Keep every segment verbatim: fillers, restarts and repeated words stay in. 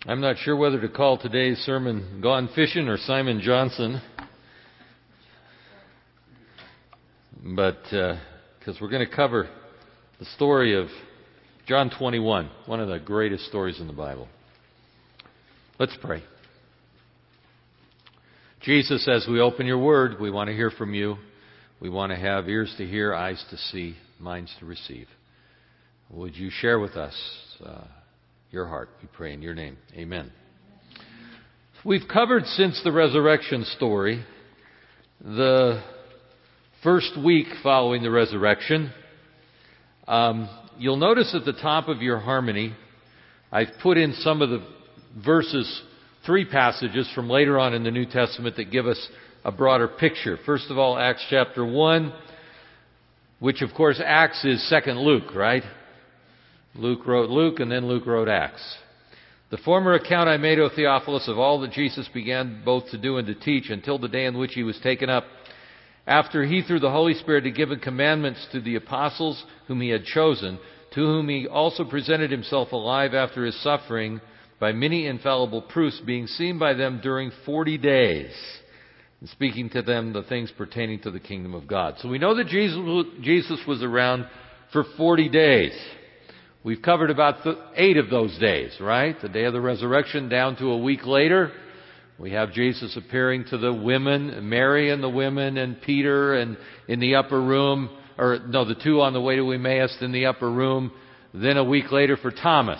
I'm not sure whether to call today's sermon Gone Fishing or Simon Johnson, but because uh, we're going to cover the story of John twenty-one, one of the greatest stories in the Bible. Let's pray. Jesus, as we open your word, we want to hear from you. We want to have ears to hear, eyes to see, minds to receive. Would you share with us uh, your heart, we pray in your name. Amen. We've covered since the resurrection story, the first week following the resurrection. Um, you'll notice at the top of your harmony, I've put in some of the verses, three passages from later on in the New Testament that give us a broader picture. First of all, Acts chapter one, which of course Acts is second Luke, right? Luke wrote Luke, and then Luke wrote Acts. The former account I made, O Theophilus, of all that Jesus began both to do and to teach until the day in which he was taken up, after he through the Holy Spirit had given commandments to the apostles whom he had chosen, to whom he also presented himself alive after his suffering by many infallible proofs, being seen by them during forty days, and speaking to them the things pertaining to the kingdom of God. So we know that Jesus, Jesus was around for forty days. We've covered about th- eight of those days, right? The day of the resurrection down to a week later. We have Jesus appearing to the women, Mary and the women, and Peter, and in the upper room, or no, the two on the way to Emmaus in the upper room. Then a week later for Thomas.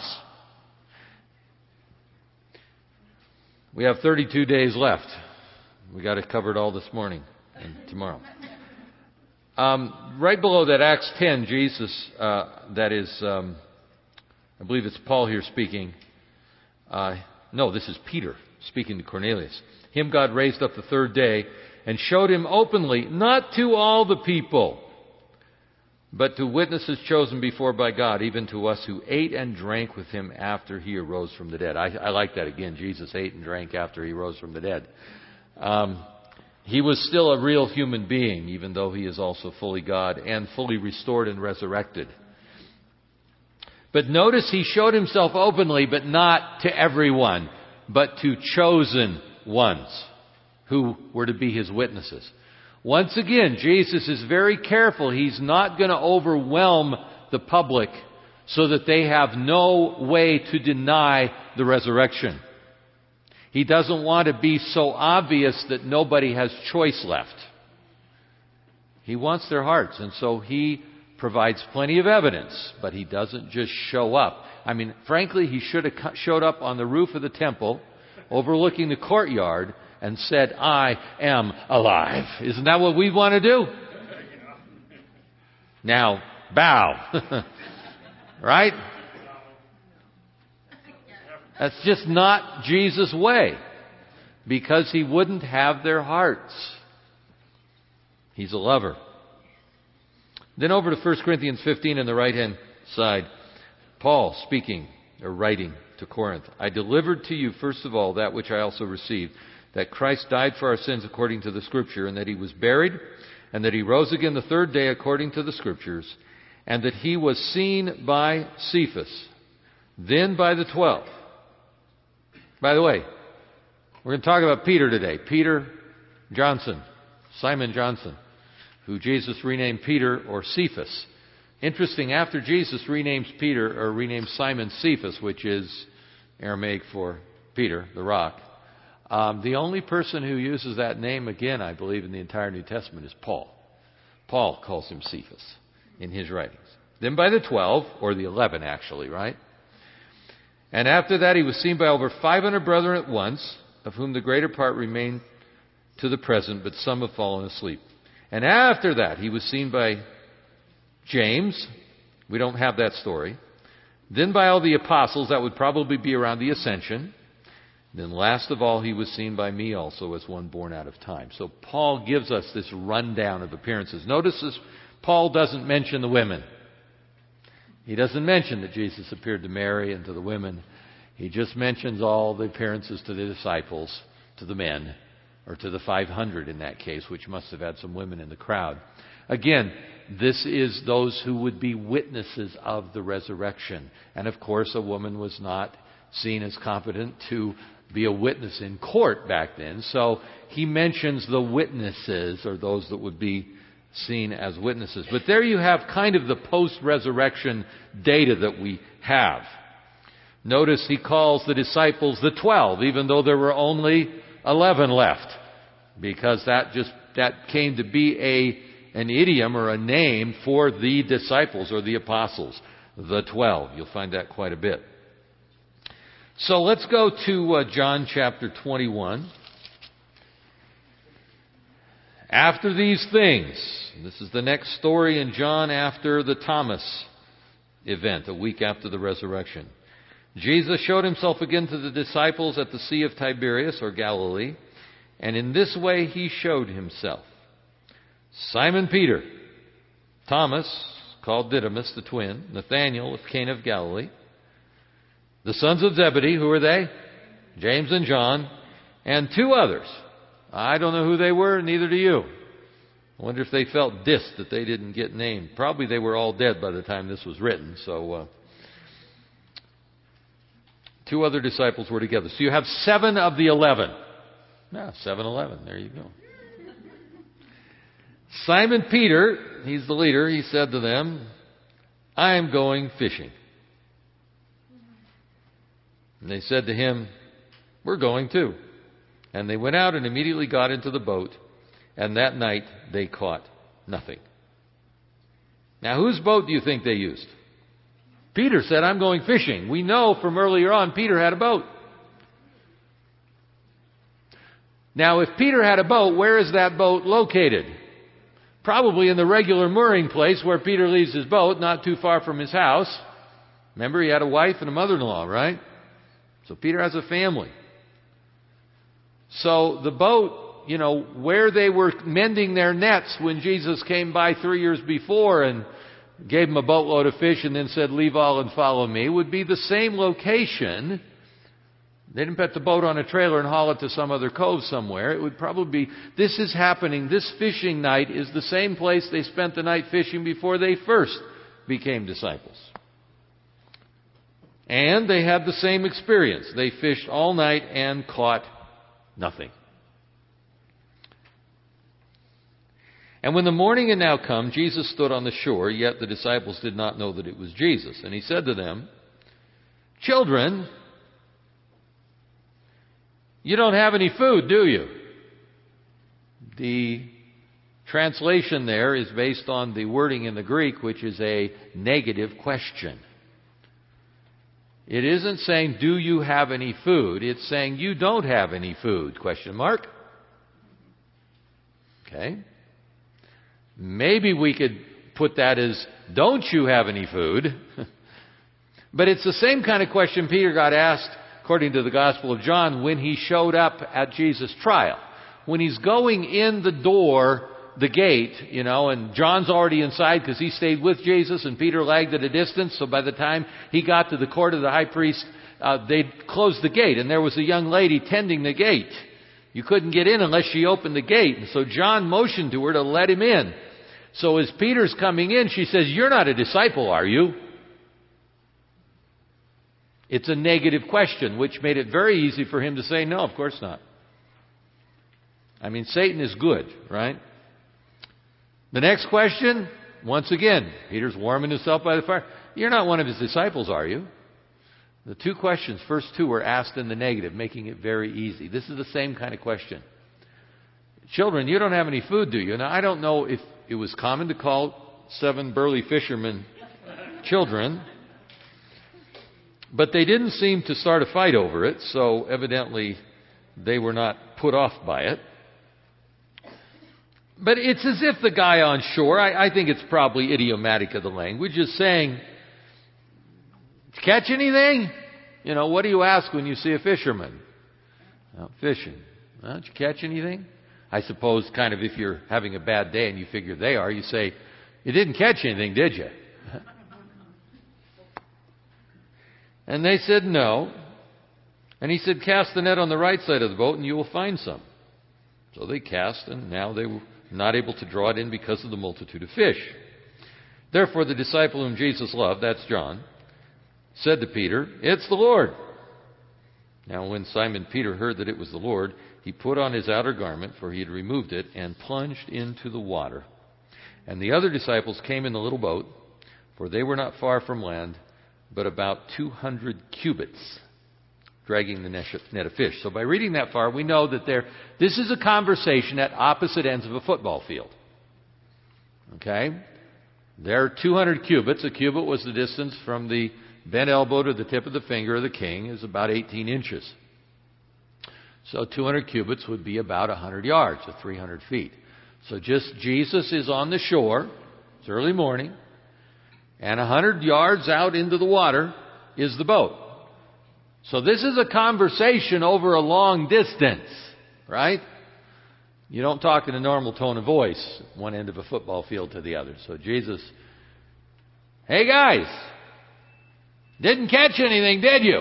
We have thirty-two days left. We got it covered all this morning and tomorrow. Um, right below that, Acts ten, Jesus, uh, that is, um, I believe it's Paul here speaking. Uh, no, this is Peter speaking to Cornelius. Him God raised up the third day and showed him openly, not to all the people, but to witnesses chosen before by God, even to us who ate and drank with him after he arose from the dead. I, I like that again. Jesus ate and drank after he rose from the dead. Um, he was still a real human being, even though he is also fully God and fully restored and resurrected. But notice he showed himself openly, but not to everyone, but to chosen ones who were to be his witnesses. Once again, Jesus is very careful. He's not going to overwhelm the public so that they have no way to deny the resurrection. He doesn't want to be so obvious that nobody has choice left. He wants their hearts, and so he provides plenty of evidence, but he doesn't just show up. I mean, frankly, he should have showed up on the roof of the temple, overlooking the courtyard, and said, I am alive. Isn't that what we want to do? Now, bow. Right? That's just not Jesus' way, because he wouldn't have their hearts. He's a lover. Then over to First Corinthians fifteen on the right-hand side. Paul speaking or writing to Corinth. I delivered to you first of all that which I also received, that Christ died for our sins according to the Scripture, and that he was buried, and that he rose again the third day according to the Scriptures, and that he was seen by Cephas, then by the twelve. By the way, we're going to talk about Peter today. Peter Johnson, Simon Johnson, who Jesus renamed Peter or Cephas. Interesting, after Jesus renames Peter or renames Simon Cephas, which is Aramaic for Peter, the rock, um, the only person who uses that name again, I believe, in the entire New Testament is Paul. Paul calls him Cephas in his writings. Then by the twelve, or the eleven actually, right? And after that he was seen by over five hundred brethren at once, of whom the greater part remain to the present, but some have fallen asleep. And after that he was seen by James. We don't have that story. Then by all the apostles, that would probably be around the ascension. Then last of all, he was seen by me also as one born out of time. So Paul gives us this rundown of appearances. Notice this, Paul doesn't mention the women. He doesn't mention that Jesus appeared to Mary and to the women. He just mentions all the appearances to the disciples, to the men, or to the five hundred in that case, which must have had some women in the crowd. Again, this is those who would be witnesses of the resurrection. And of course, a woman was not seen as competent to be a witness in court back then. So he mentions the witnesses, or those that would be seen as witnesses. But there you have kind of the post-resurrection data that we have. Notice he calls the disciples the twelve, even though there were only eleven left, because that just that came to be a an idiom or a name for the disciples or the apostles, the twelve. You'll find that quite a bit. So let's go to uh, John chapter twenty-one. After these things, this is the next story in John after the Thomas event, a week after the resurrection. Jesus showed himself again to the disciples at the Sea of Tiberias, or Galilee, and in this way he showed himself. Simon Peter, Thomas, called Didymus the twin, Nathanael of Cana of Galilee, the sons of Zebedee, who are they? James and John, and two others. I don't know who they were, neither do you. I wonder if they felt dissed that they didn't get named. Probably they were all dead by the time this was written. So, uh, two other disciples were together. So you have seven of the eleven. Yeah, seven, eleven. There you go. Simon Peter, he's the leader, he said to them, I am going fishing. And they said to him, we're going too. And they went out and immediately got into the boat, and that night they caught nothing. Now, whose boat do you think they used? Peter said, I'm going fishing. We know from earlier on Peter had a boat. Now, if Peter had a boat, where is that boat located? Probably in the regular mooring place where Peter leaves his boat, not too far from his house. Remember, he had a wife and a mother-in-law, right? So Peter has a family. So the boat, you know, where they were mending their nets when Jesus came by three years before and gave them a boatload of fish and then said, leave all and follow me, would be the same location. They didn't put the boat on a trailer and haul it to some other cove somewhere. It would probably be, this is happening, this fishing night is the same place they spent the night fishing before they first became disciples. And they had the same experience. They fished all night and caught nothing. And when the morning had now come, Jesus stood on the shore, yet the disciples did not know that it was Jesus. And he said to them, children, you don't have any food, do you? The translation there is based on the wording in the Greek, which is a negative question. It isn't saying, do you have any food? It's saying, you don't have any food, question mark. Okay. Maybe we could put that as, don't you have any food? But it's the same kind of question Peter got asked, according to the Gospel of John, when he showed up at Jesus' trial. When he's going in the door, the gate, you know, and John's already inside because he stayed with Jesus and Peter lagged at a distance. So by the time he got to the court of the high priest, uh, they'd closed the gate and there was a young lady tending the gate. You couldn't get in unless she opened the gate. And so John motioned to her to let him in. So as Peter's coming in, she says, you're not a disciple, are you? It's a negative question, which made it very easy for him to say, no, of course not. I mean, Satan is good, right? The next question, once again, Peter's warming himself by the fire. You're not one of his disciples, are you? The two questions, first two, were asked in the negative, making it very easy. This is the same kind of question. Children, you don't have any food, do you? Now, I don't know if it was common to call seven burly fishermen children, but they didn't seem to start a fight over it, so evidently they were not put off by it. But it's as if the guy on shore, I, I think it's probably idiomatic of the language, is saying, did you catch anything? You know, what do you ask when you see a fisherman? Well, fishing. Well, did you catch anything? I suppose kind of if you're having a bad day and you figure they are, you say, you didn't catch anything, did you? And they said no. And he said, cast the net on the right side of the boat and you will find some. So they cast, and now they were not able to draw it in because of the multitude of fish. Therefore the disciple whom Jesus loved, that's John, said to Peter, it's the Lord. Now when Simon Peter heard that it was the Lord, he put on his outer garment, for he had removed it, and plunged into the water. And the other disciples came in the little boat, for they were not far from land, but about two hundred cubits, dragging the net of fish. So by reading that far, we know that there, this is a conversation at opposite ends of a football field. Okay? There are two hundred cubits. A cubit was the distance from the bent elbow to the tip of the finger of the king, is about eighteen inches. So two hundred cubits would be about one hundred yards, or three hundred feet. So just Jesus is on the shore. It's early morning. And one hundred yards out into the water is the boat. So this is a conversation over a long distance, right? You don't talk in a normal tone of voice, one end of a football field to the other. So Jesus, hey guys, didn't catch anything, did you?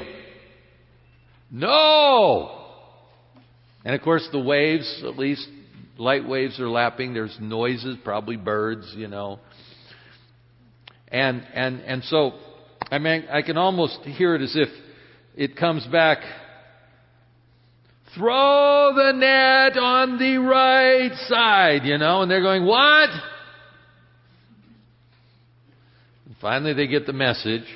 No! And of course the waves, at least light waves are lapping. There's noises, probably birds, you know. And, and, and so, I mean, I can almost hear it as if it comes back, throw the net on the right side, you know, and they're going, what? And finally they get the message,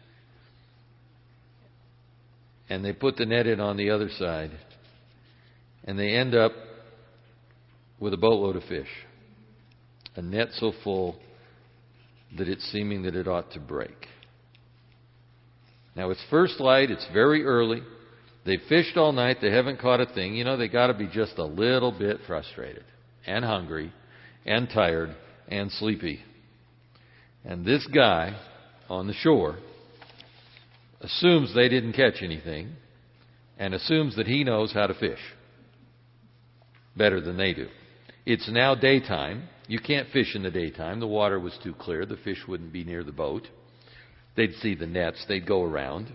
and they put the net in on the other side, and they end up with a boatload of fish, a net so full that it's seeming that it ought to break. Now it's first light, it's very early. They fished all night, they haven't caught a thing. You know, they got to be just a little bit frustrated and hungry and tired and sleepy. And this guy on the shore assumes they didn't catch anything and assumes that he knows how to fish better than they do. It's now daytime. You can't fish in the daytime. The water was too clear. The fish wouldn't be near the boat. They'd see the nets. They'd go around.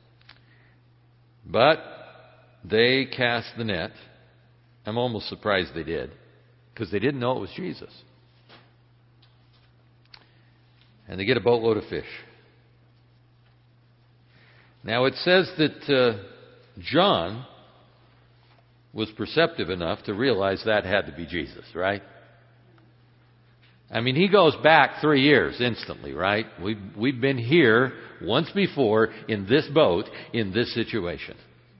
But they cast the net. I'm almost surprised they did, because they didn't know it was Jesus. And they get a boatload of fish. Now it says that uh, John was perceptive enough to realize that had to be Jesus, right? I mean, he goes back three years instantly, right? We've, we've been here once before in this boat, in this situation.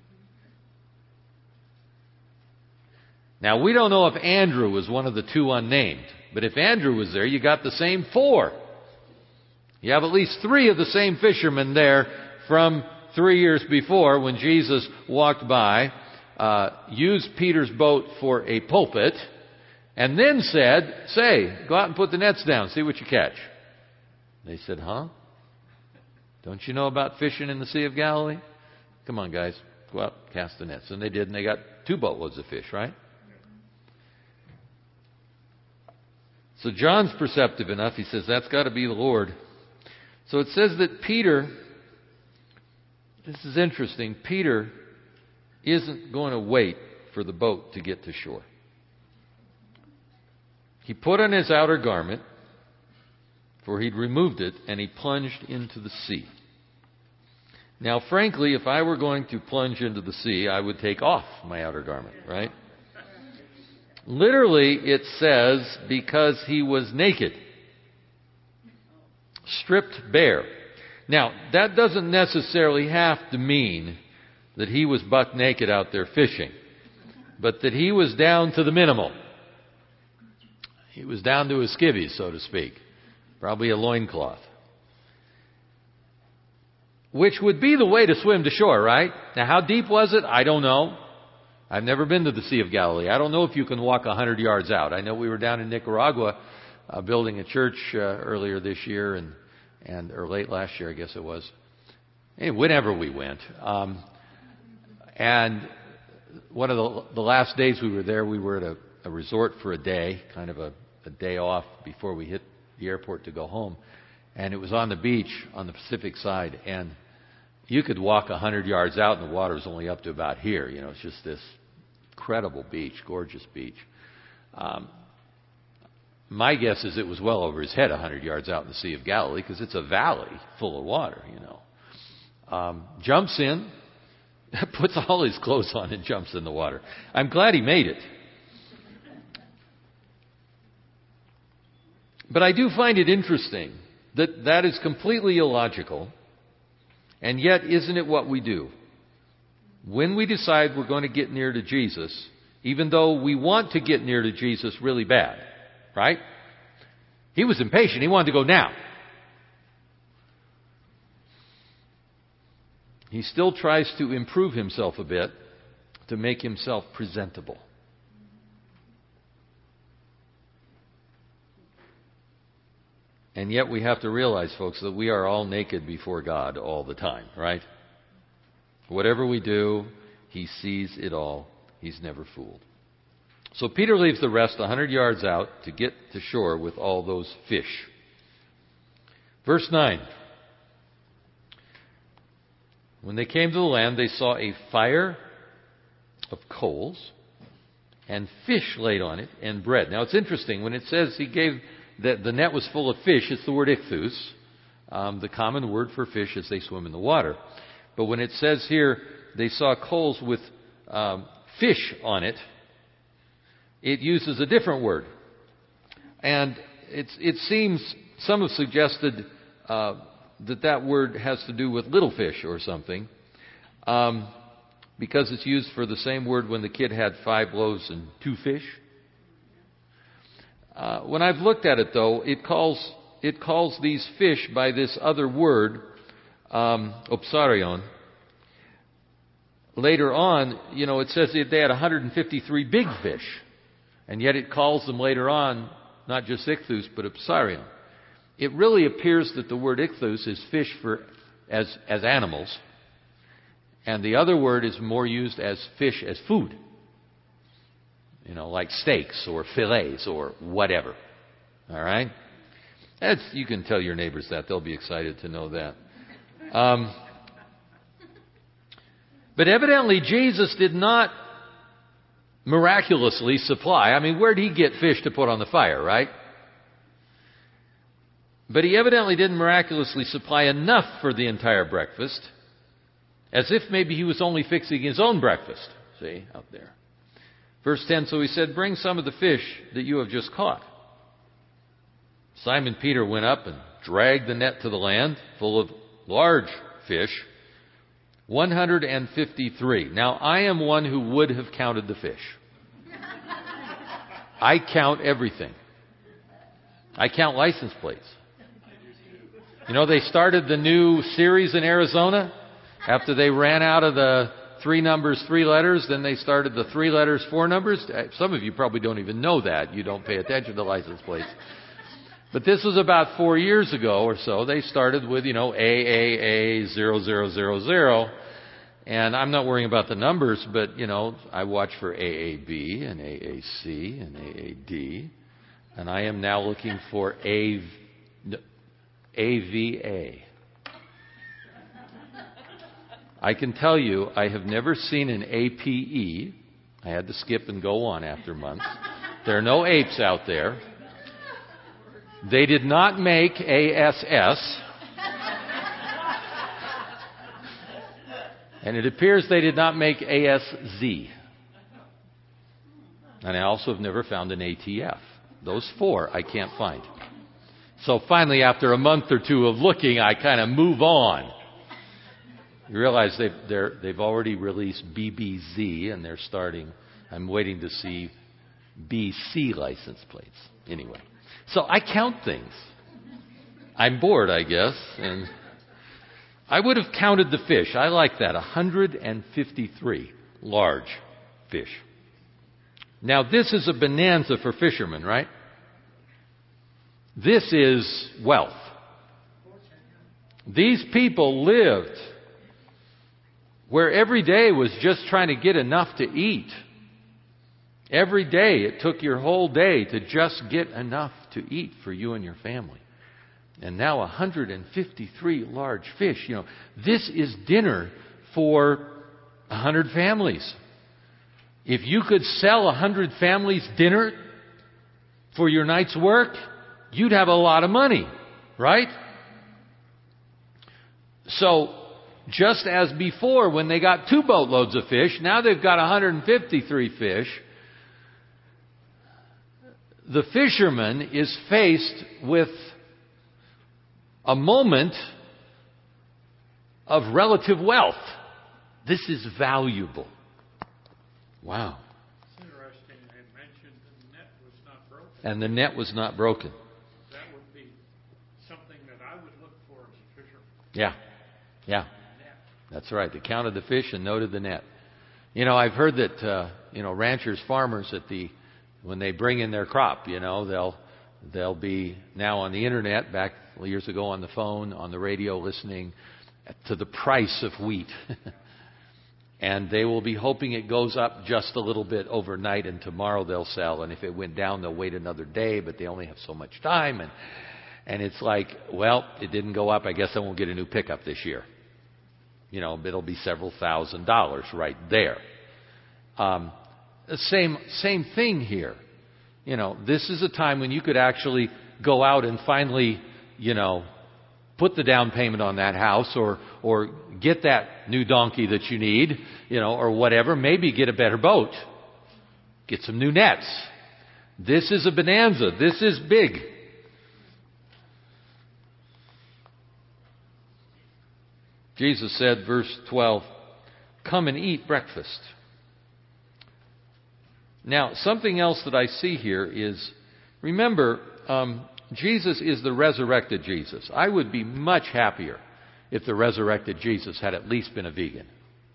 Now, we don't know if Andrew was one of the two unnamed, but if Andrew was there, you got the same four. You have at least three of the same fishermen there from three years before when Jesus walked by, uh, used Peter's boat for a pulpit, and then said, say, go out and put the nets down, see what you catch. They said, huh? Don't you know about fishing in the Sea of Galilee? Come on, guys, go out, cast the nets. And they did, and they got two boatloads of fish, right? So John's perceptive enough. He says, that's got to be the Lord. So it says that Peter, this is interesting, Peter isn't going to wait for the boat to get to shore. He put on his outer garment, for he'd removed it, and he plunged into the sea. Now, frankly, if I were going to plunge into the sea, I would take off my outer garment, right? Literally, it says, because he was naked, stripped bare. Now, that doesn't necessarily have to mean that he was buck naked out there fishing, but that he was down to the minimal. He was down to his skivvies, so to speak. Probably a loincloth. Which would be the way to swim to shore, right? Now, how deep was it? I don't know. I've never been to the Sea of Galilee. I don't know if you can walk one hundred yards out. I know we were down in Nicaragua uh, building a church uh, earlier this year, and, and or late last year, I guess it was. Anyway, whenever we went. Um, and one of the, the last days we were there, we were at a, a resort for a day, kind of a a day off before we hit the airport to go home. And it was on the beach on the Pacific side. And you could walk one hundred yards out and the water was only up to about here. You know, it's just this incredible beach, gorgeous beach. Um, my guess is it was well over his head one hundred yards out in the Sea of Galilee, because it's a valley full of water, you know. Um, jumps in, puts all his clothes on and jumps in the water. I'm glad he made it. But I do find it interesting that that is completely illogical, and yet isn't it what we do? When we decide we're going to get near to Jesus, even though we want to get near to Jesus really bad, right? He was impatient. He wanted to go now. He still tries to improve himself a bit to make himself presentable. And yet we have to realize, folks, that we are all naked before God all the time, right? Whatever we do, He sees it all. He's never fooled. So Peter leaves the rest one hundred yards out to get to shore with all those fish. Verse nine. When they came to the land, they saw a fire of coals and fish laid on it and bread. Now it's interesting, when it says he gave that the net was full of fish, it's the word ichthus, um, the common word for fish as they swim in the water. But when it says here they saw coals with um, fish on it, it uses a different word. And it's, it seems, some have suggested uh, that that word has to do with little fish or something, um, because it's used for the same word when the kid had five loaves and two fish. Uh, when I've looked at it, though, it calls it calls these fish by this other word, um, opsarion. Later on, you know, it says that they had one hundred fifty-three big fish, and yet it calls them later on not just ichthus but opsarion. It really appears that the word ichthus is fish for as as animals, and the other word is more used as fish as food. You know, like steaks or fillets or whatever. All right? That's, you can tell your neighbors that. They'll be excited to know that. Um, but evidently Jesus did not miraculously supply. I mean, where did he get fish to put on the fire, right? But he evidently didn't miraculously supply enough for the entire breakfast, as if maybe he was only fixing his own breakfast. See, out there. Verse ten, so he said, bring some of the fish that you have just caught. Simon Peter went up and dragged the net to the land, full of large fish, one hundred fifty-three. Now, I am one who would have counted the fish. I count everything. I count license plates. You know, they started the new series in Arizona after they ran out of the three numbers, three letters. Then they started the three letters, four numbers. Some of you probably don't even know that. You don't pay attention to license plates. But this was about four years ago or so. They started with, you know, A A A zero zero zero zero. And I'm not worrying about the numbers, but, you know, I watch for A A B and A A C and A A D. And I am now looking for A V A. I can tell you, I have never seen an A P E. I had to skip and go on after months. There are no apes out there. They did not make A S S. And it appears they did not make A S Z. And I also have never found an A T F. Those four I can't find. So finally, after a month or two of looking, I kind of move on. You realize they've, they're, they've already released B B Z, and they're starting. I'm waiting to see B C license plates. Anyway, so I count things. I'm bored, I guess, and I would have counted the fish. I like that. one hundred fifty-three large fish. Now, this is a bonanza for fishermen, right? This is wealth. These people lived where every day was just trying to get enough to eat. Every day it took your whole day to just get enough to eat for you and your family. And now one hundred fifty-three large fish. You know, this is dinner for one hundred families. If you could sell one hundred families dinner for your night's work, you'd have a lot of money, right? So, just as before when they got two boatloads of fish, now they've got one hundred fifty-three fish. The fisherman is faced with a moment of relative wealth. This is valuable. Wow. It's interesting they mentioned the net was not broken. And the net was not broken. That would be something that I would look for as a fisherman. Yeah. Yeah. That's right. They counted the fish and noted the net. You know, I've heard that, uh, you know, ranchers, farmers at the, when they bring in their crop, you know, they'll, they'll be now on the internet, back years ago on the phone, on the radio, listening to the price of wheat. And they will be hoping it goes up just a little bit overnight, and tomorrow they'll sell. And if it went down, they'll wait another day, but they only have so much time. And, and it's like, well, it didn't go up. I guess I won't get a new pickup this year. You know, it'll be several thousand dollars right there. Um, same, same thing here. You know, this is a time when you could actually go out and finally, you know, put the down payment on that house, or, or get that new donkey that you need, you know, or whatever. Maybe get a better boat. Get some new nets. This is a bonanza. This is big. Jesus said, verse twelve, "Come and eat breakfast." Now, something else that I see here is, remember, um, Jesus is the resurrected Jesus. I would be much happier if the resurrected Jesus had at least been a vegan.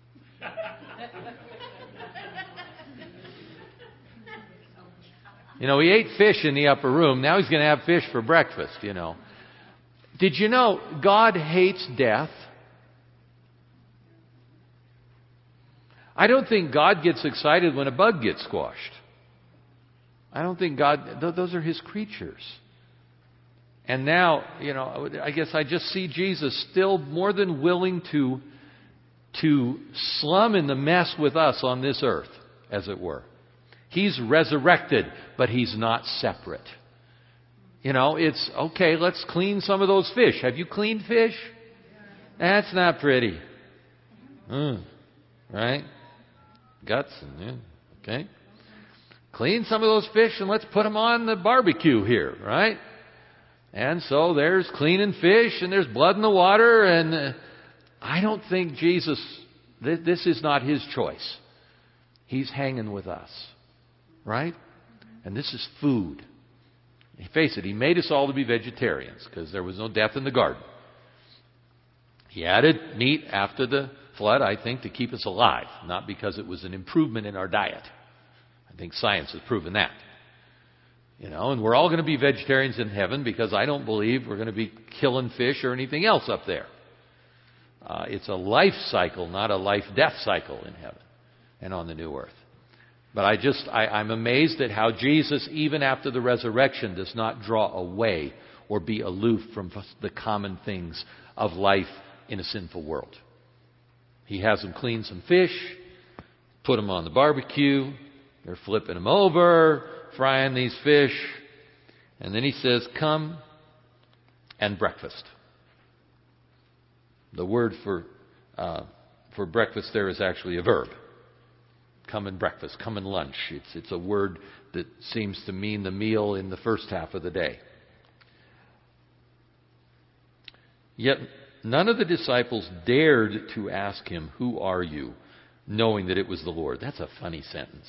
You know, he ate fish in the upper room. Now he's going to have fish for breakfast, you know. Did you know God hates death? I don't think God gets excited when a bug gets squashed. I don't think God, th- those are His creatures. And now, you know, I guess I just see Jesus still more than willing to, to slum in the mess with us on this earth, as it were. He's resurrected, but He's not separate. You know, it's, okay, let's clean some of those fish. Have you cleaned fish? That's not pretty. Mm, right? Guts and, yeah, okay. Clean some of those fish and let's put them on the barbecue here, right? And so there's cleaning fish and there's blood in the water, and uh, I don't think Jesus, th- this is not His choice. He's hanging with us, right? And this is food. Face it, He made us all to be vegetarians because there was no death in the garden. He added meat after the flood, I think, to keep us alive, not because it was an improvement in our diet. I think science has proven that. You know, and we're all going to be vegetarians in heaven because I don't believe we're going to be killing fish or anything else up there. Uh, it's a life cycle, not a life-death cycle in heaven and on the new earth. But I just, I, I'm amazed at how Jesus, even after the resurrection, does not draw away or be aloof from the common things of life in a sinful world. He has them clean some fish, put them on the barbecue. They're flipping them over, frying these fish. And then He says, "Come and breakfast." The word for uh, for breakfast there is actually a verb. Come and breakfast, come and lunch. It's, it's a word that seems to mean the meal in the first half of the day. Yet none of the disciples dared to ask Him, "Who are you?" knowing that it was the Lord. That's a funny sentence.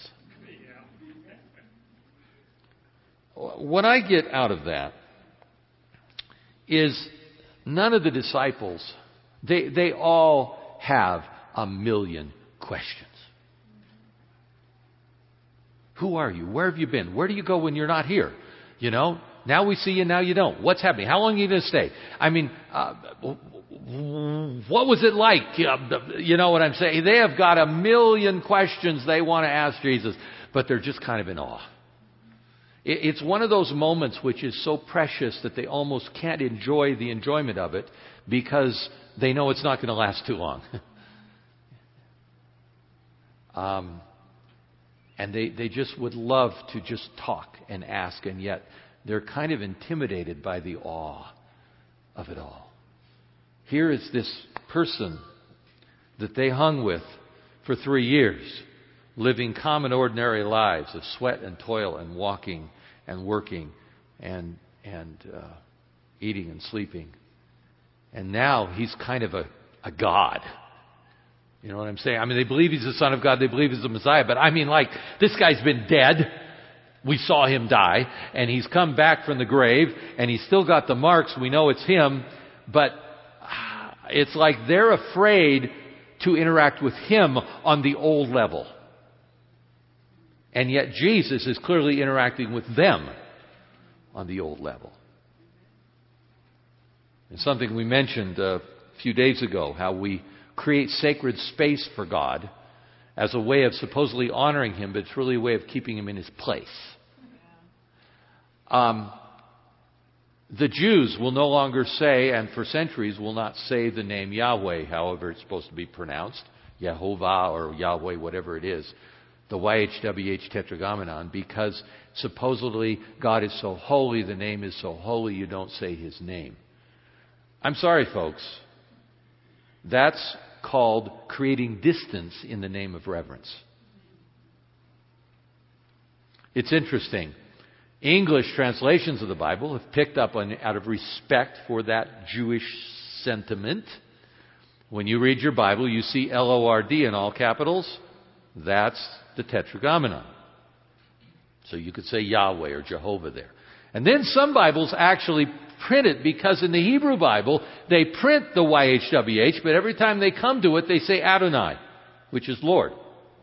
What I get out of that is none of the disciples, they, they all have a million questions. Who are you? Where have you been? Where do you go when you're not here? You know, now we see you, now you don't. What's happening? How long are you going to stay? I mean, uh, what was it like? You know what I'm saying? They have got a million questions they want to ask Jesus, but they're just kind of in awe. It's one of those moments which is so precious that they almost can't enjoy the enjoyment of it because they know it's not going to last too long. um, and they, they just would love to just talk and ask, and yet they're kind of intimidated by the awe of it all. Here is this person that they hung with for three years, living common, ordinary lives of sweat and toil and walking and working and and uh, eating and sleeping. And now he's kind of a, a god. You know what I'm saying? I mean, they believe he's the Son of God. They believe he's the Messiah. But I mean, like, this guy's been dead. We saw him die. And he's come back from the grave. And he's still got the marks. We know it's him. But it's like they're afraid to interact with him on the old level. And yet Jesus is clearly interacting with them on the old level. It's something we mentioned a few days ago, how we create sacred space for God as a way of supposedly honoring him, but it's really a way of keeping him in his place. Um, the Jews will no longer say, and for centuries will not say the name Yahweh, however it's supposed to be pronounced, Yehovah or Yahweh, whatever it is, the Y H W H Tetragrammaton, because supposedly God is so holy, the name is so holy, you don't say his name. I'm sorry, folks. That's called creating distance in the name of reverence. It's interesting. English translations of the Bible have picked up on, out of respect for that Jewish sentiment. When you read your Bible, you see L O R D in all capitals. That's the Tetragrammaton. So you could say Yahweh or Jehovah there. And then some Bibles actually print it, because in the Hebrew Bible, they print the Y H W H, but every time they come to it, they say Adonai, which is Lord.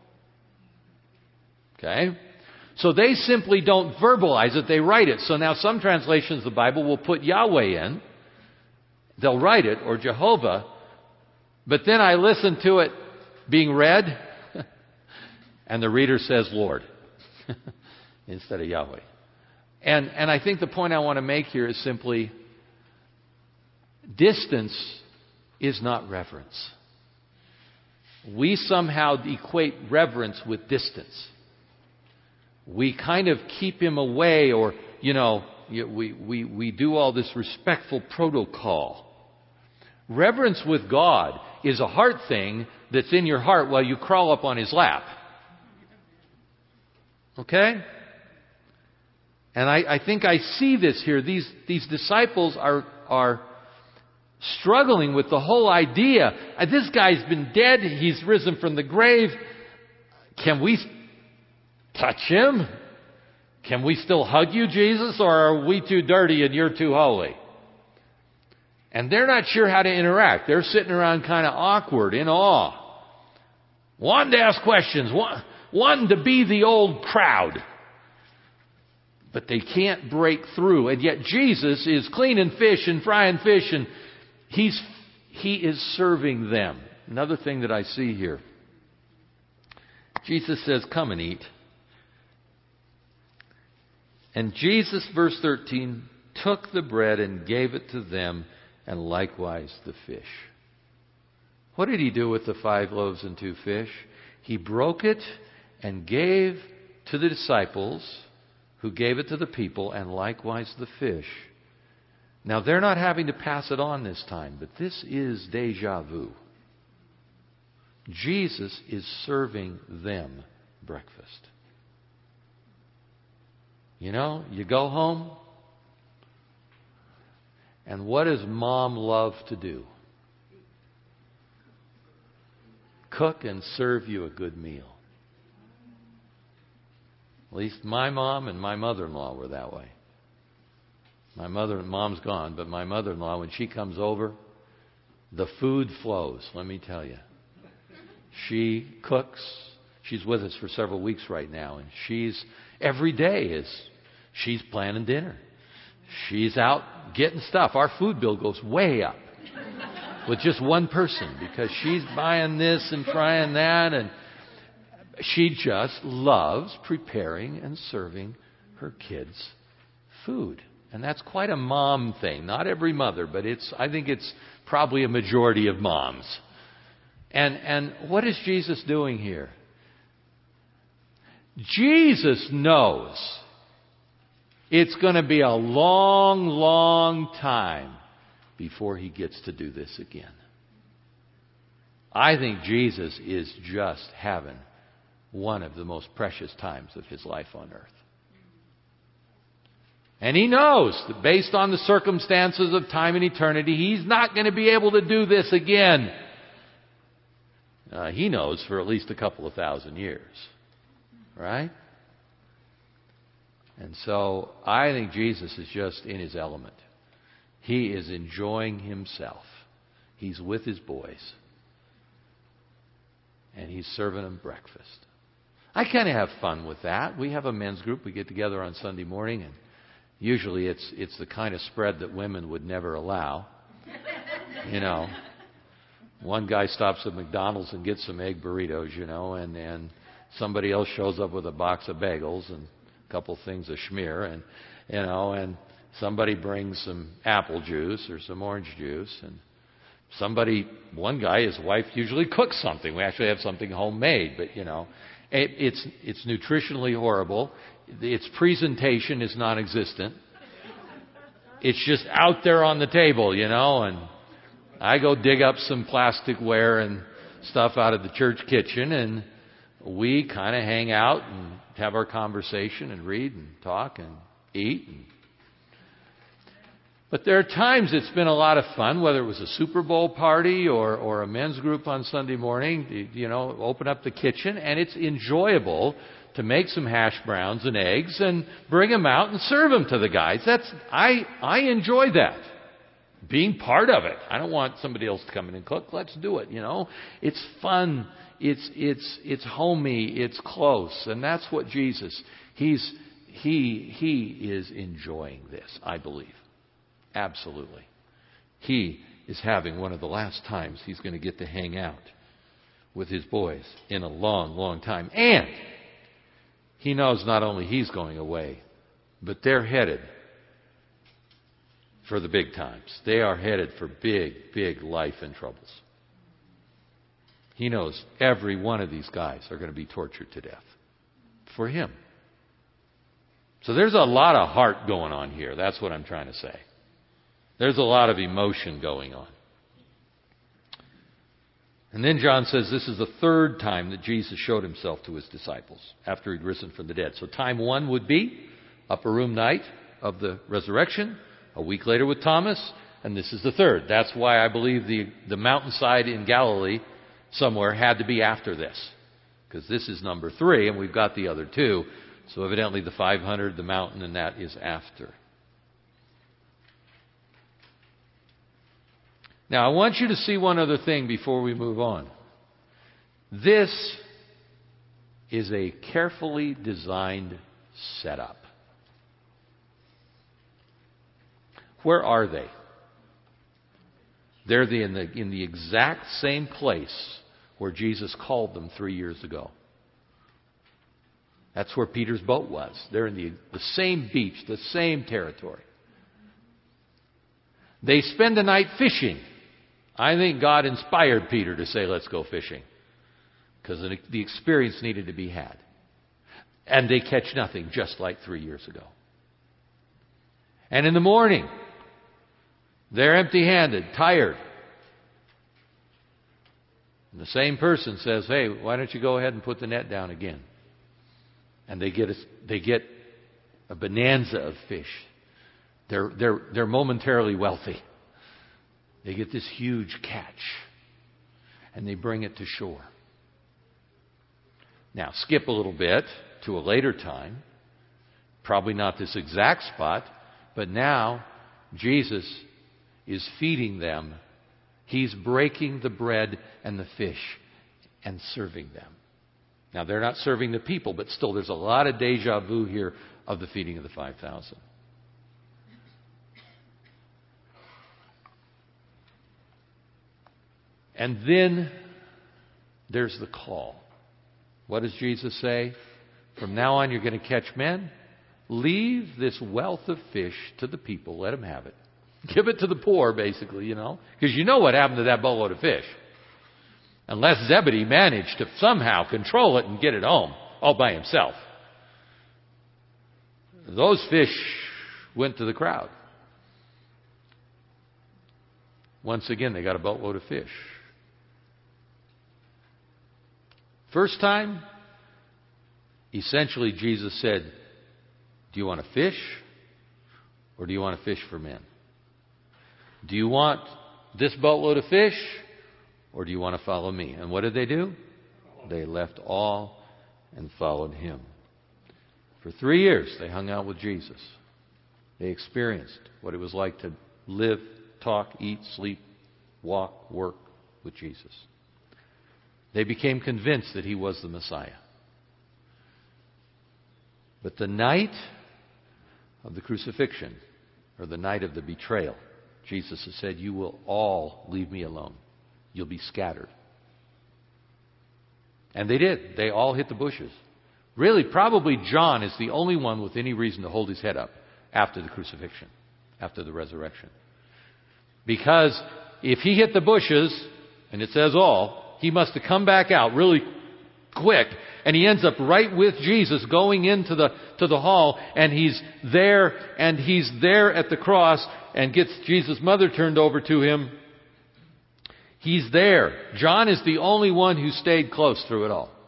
Okay? So they simply don't verbalize it, they write it. So now some translations of the Bible will put Yahweh in. They'll write it, or Jehovah. But then I listen to it being read, and the reader says Lord instead of Yahweh. And, and I think the point I want to make here is simply, distance is not reverence. We somehow equate reverence with distance. We kind of keep him away, or, you know, we, we, we do all this respectful protocol. Reverence with God is a heart thing that's in your heart while you crawl up on his lap. Okay? And I, I think I see this here. These, these disciples are, are struggling with the whole idea. This guy's been dead. He's risen from the grave. Can we touch him? Can we still hug you, Jesus? Or are we too dirty and you're too holy? And they're not sure how to interact. They're sitting around kind of awkward, in awe. One to ask questions. One, one to be the old crowd. But they can't break through. And yet Jesus is cleaning fish and frying fish, and he's, he is serving them. Another thing that I see here. Jesus says, come and eat. And Jesus, verse thirteen, took the bread and gave it to them, and likewise the fish. What did he do with the five loaves and two fish? He broke it and gave to the disciples, who gave it to the people, and likewise the fish. Now, they're not having to pass it on this time, but this is deja vu. Jesus is serving them breakfast. You know, you go home, and what does mom love to do? Cook and serve you a good meal. At least my mom and my mother-in-law were that way. My mother, mom's gone, but my mother-in-law, when she comes over, the food flows, let me tell you. She cooks. She's with us for several weeks right now, and she's, every day is, she's planning dinner. She's out getting stuff. Our food bill goes way up with just one person, because she's buying this and trying that, and she just loves preparing and serving her kids food. And that's quite a mom thing. Not every mother, but it's, I think it's probably a majority of moms. And, and what is Jesus doing here? Jesus knows it's going to be a long, long time before he gets to do this again. I think Jesus is just having one of the most precious times of his life on earth. And he knows that based on the circumstances of time and eternity, he's not going to be able to do this again. Uh, he knows for at least a couple of thousand years. Right? And so I think Jesus is just in his element. He is enjoying himself. He's with his boys. And he's serving them breakfast. I kind of have fun with that. We have a men's group. We get together on Sunday morning, and usually it's it's the kind of spread that women would never allow. You know, one guy stops at McDonald's and gets some egg burritos, you know, and, and somebody else shows up with a box of bagels and a couple things of schmear, and you know, and somebody brings some apple juice or some orange juice, and somebody, one guy, his wife usually cooks something. We actually have something homemade, but you know, it, it's it's nutritionally horrible. Its presentation is non-existent. It's just out there on the table, you know, and I go dig up some plasticware and stuff out of the church kitchen, and we kind of hang out and have our conversation and read and talk and eat. And But there are times it's been a lot of fun, whether it was a Super Bowl party or, or a men's group on Sunday morning, you know, open up the kitchen, and it's enjoyable to make some hash browns and eggs and bring them out and serve them to the guys. That's, I, I enjoy that. Being part of it. I don't want somebody else to come in and cook. Let's do it, you know. It's fun. It's, it's, it's homey. It's close. And that's what Jesus, he's, he, he is enjoying this, I believe. Absolutely. He is having one of the last times he's going to get to hang out with his boys in a long, long time. And he knows not only he's going away, but they're headed for the big times. They are headed for big, big life and troubles. He knows every one of these guys are going to be tortured to death for him. So there's a lot of heart going on here. That's what I'm trying to say. There's a lot of emotion going on. And then John says this is the third time that Jesus showed himself to his disciples after he'd risen from the dead. So time one would be upper room night of the resurrection, a week later with Thomas, and this is the third. That's why I believe the, the mountainside in Galilee somewhere had to be after this, because this is number three, and we've got the other two. So evidently the five hundred, the mountain, and that is after. Now, I want you to see one other thing before we move on. This is a carefully designed setup. Where are they? They're the, in, the, in the exact same place where Jesus called them three years ago. That's where Peter's boat was. They're in the, the same beach, the same territory. They spend the night fishing. I think God inspired Peter to say, let's go fishing, because the experience needed to be had. And they catch nothing, just like three years ago. And in the morning, they're empty-handed, tired. And the same person says, hey, why don't you go ahead and put the net down again? And they get a, they get a bonanza of fish. They're, they're, they're momentarily wealthy. They get this huge catch, and they bring it to shore. Now, skip a little bit to a later time. Probably not this exact spot, but now Jesus is feeding them. He's breaking the bread and the fish and serving them. Now, they're not serving the people, but still there's a lot of deja vu here of the feeding of the five thousand. And then there's the call. What does Jesus say? From now on, you're going to catch men. Leave this wealth of fish to the people. Let them have it. Give it to the poor, basically, you know. Because you know what happened to that boatload of fish. Unless Zebedee managed to somehow control it and get it home all by himself. Those fish went to the crowd. Once again, they got a boatload of fish. First time, essentially Jesus said, do you want to fish or do you want to fish for men? Do you want this boatload of fish or do you want to follow me? And what did they do? They left all and followed him. For three years, they hung out with Jesus. They experienced what it was like to live, talk, eat, sleep, walk, work with Jesus. They became convinced that he was the Messiah. But the night of the crucifixion, or the night of the betrayal, Jesus has said, you will all leave me alone. You'll be scattered. And they did. They all hit the bushes. Really, probably John is the only one with any reason to hold his head up after the crucifixion, after the resurrection. Because if he hit the bushes, and it says all, he must have come back out really quick, and he ends up right with Jesus going into the to the hall, and he's there, and he's there at the cross, and gets Jesus' mother turned over to him. He's there. John is the only one who stayed close through it all.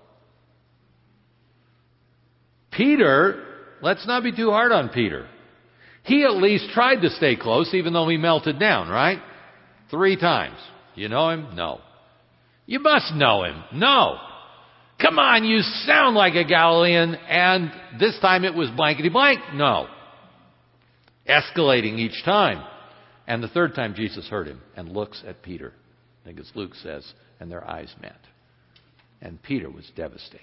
Peter, let's not be too hard on Peter. He at least tried to stay close, even though he melted down, right? Three times. You know him? No. You must know him. No. Come on, you sound like a Galilean. And this time it was blankety blank. No. Escalating each time. And the third time Jesus heard him and looks at Peter. I think as Luke says, and their eyes met. And Peter was devastated.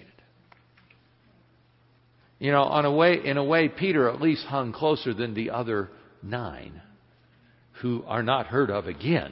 You know, on a way, in a way, Peter at least hung closer than the other nine who are not heard of again.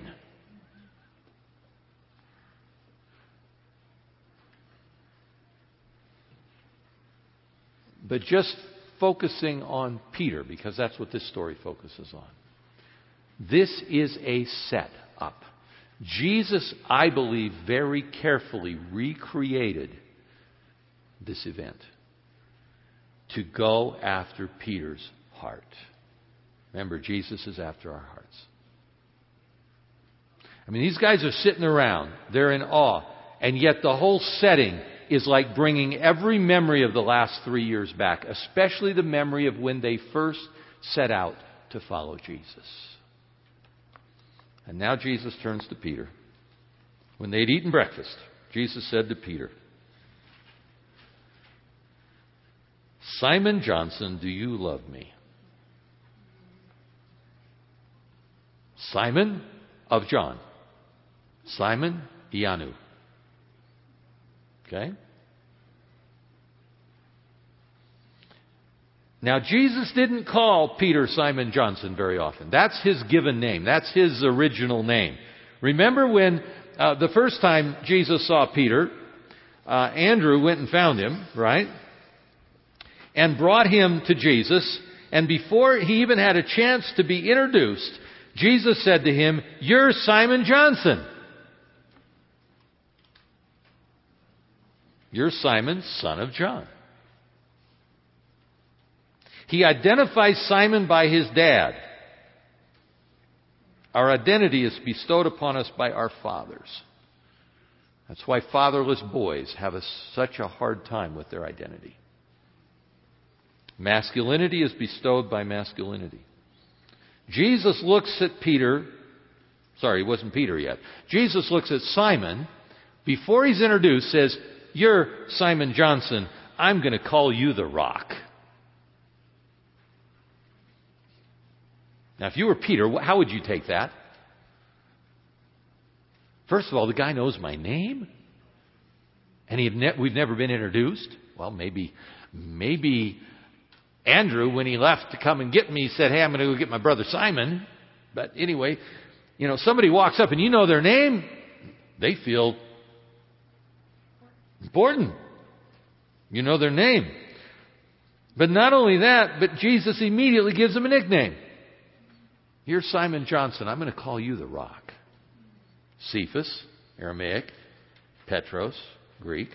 But just focusing on Peter, because that's what this story focuses on. This is a set-up. Jesus, I believe, very carefully recreated this event to go after Peter's heart. Remember, Jesus is after our hearts. I mean, these guys are sitting around. They're in awe. And yet the whole setting is like bringing every memory of the last three years back, especially the memory of when they first set out to follow Jesus. And now Jesus turns to Peter. When they had eaten breakfast, Jesus said to Peter, Simon Johnson, do you love me? Simon of John. Simon Ianu. Okay? Now, Jesus didn't call Peter Simon Johnson very often. That's his given name. That's his original name. Remember when uh, the first time Jesus saw Peter, uh, Andrew went and found him, right? And brought him to Jesus. And before he even had a chance to be introduced, Jesus said to him, "You're Simon Johnson. You're Simon, son of John." He identifies Simon by his dad. Our identity is bestowed upon us by our fathers. That's why fatherless boys have a, such a hard time with their identity. Masculinity is bestowed by masculinity. Jesus looks at Peter. Sorry, it wasn't Peter yet. Jesus looks at Simon. Before he's introduced, says, "You're Simon Johnson. I'm going to call you the Rock." Now, if you were Peter, how would you take that? First of all, the guy knows my name, and he ne- we've never been introduced. Well, maybe, maybe Andrew, when he left to come and get me, said, "Hey, I'm going to go get my brother Simon." But anyway, you know, somebody walks up and you know their name, they feel important. You know their name. But not only that, but Jesus immediately gives them a nickname. "You're Simon Johnson. I'm going to call you the Rock." Cephas, Aramaic. Petros, Greek.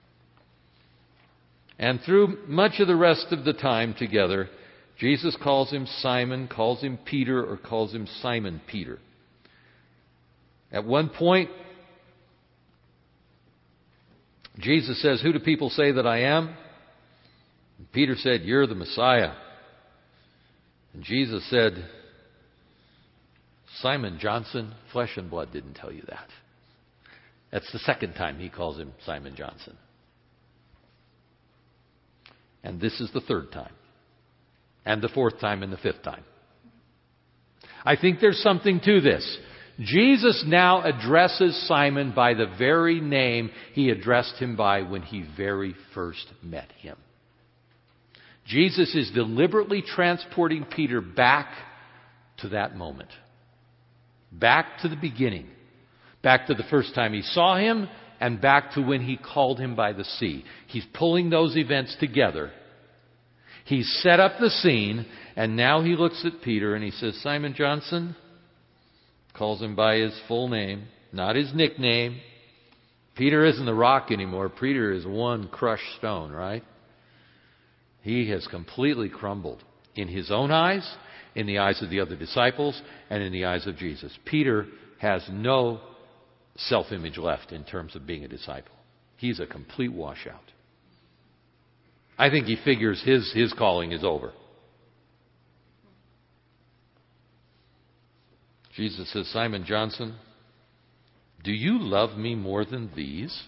And through much of the rest of the time together, Jesus calls him Simon, calls him Peter, or calls him Simon Peter. At one point, Jesus says, "Who do people say that I am?" And Peter said, "You're the Messiah." And Jesus said, "Simon Johnson, flesh and blood didn't tell you that." That's the second time he calls him Simon Johnson. And this is the third time. And the fourth time and the fifth time. I think there's something to this. Jesus now addresses Simon by the very name he addressed him by when he very first met him. Jesus is deliberately transporting Peter back to that moment. Back to the beginning. Back to the first time he saw him and back to when he called him by the sea. He's pulling those events together. He's set up the scene, and now he looks at Peter and he says, "Simon Johnson," calls him by his full name, not his nickname. Peter isn't the rock anymore. Peter is one crushed stone, right? He has completely crumbled in his own eyes, in the eyes of the other disciples, and in the eyes of Jesus. Peter has no self-image left in terms of being a disciple. He's a complete washout. I think he figures his, his calling is over. Jesus says, "Simon Johnson, do you love me more than these?"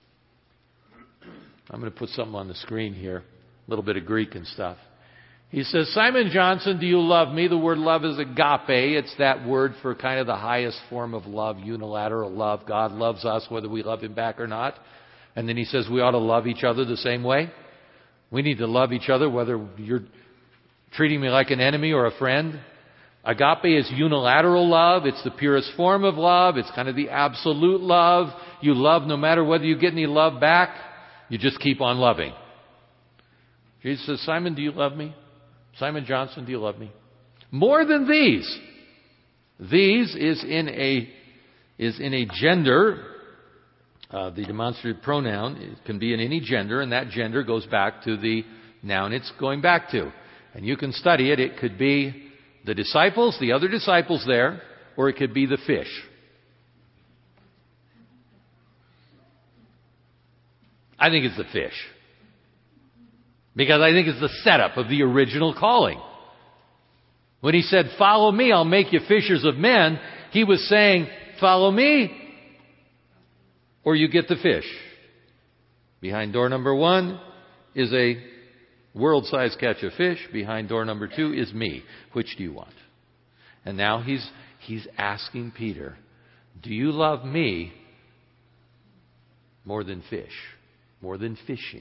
I'm going to put something on the screen here, a little bit of Greek and stuff. He says, "Simon Johnson, do you love me?" The word love is agape. It's that word for kind of the highest form of love, unilateral love. God loves us whether we love him back or not. And then he says we ought to love each other the same way. We need to love each other whether you're treating me like an enemy or a friend. Agape is unilateral love. It's the purest form of love. It's kind of the absolute love. You love no matter whether you get any love back. You just keep on loving. Jesus says, "Simon, do you love me? Simon Johnson, do you love me? More than these." These is in a is in a gender. Uh, the demonstrative pronoun it can be in any gender, and that gender goes back to the noun it's going back to. And you can study it. It could be the disciples, the other disciples there, or it could be the fish. I think it's the fish. Because I think it's the setup of the original calling. When he said, "Follow me, I'll make you fishers of men," he was saying, "Follow me, or you get the fish." Behind door number one is a world-sized catch of fish. Behind door number two is me. Which do you want? And now he's he's asking Peter, "Do you love me more than fish, more than fishing?"